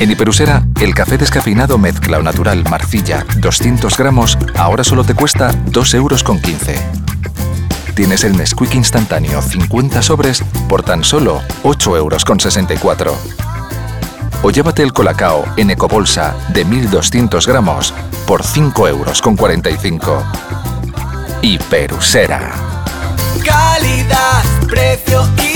En Hiperusera, el café descafeinado mezcla natural Marcilla 200 gramos ahora solo te cuesta 2,15 €. Tienes el Nesquik instantáneo 50 sobres por tan solo 8,64 €. O llévate el Colacao en ecobolsa de 1.200 gramos por 5,45 €. Hiperusera. Calidad, precio y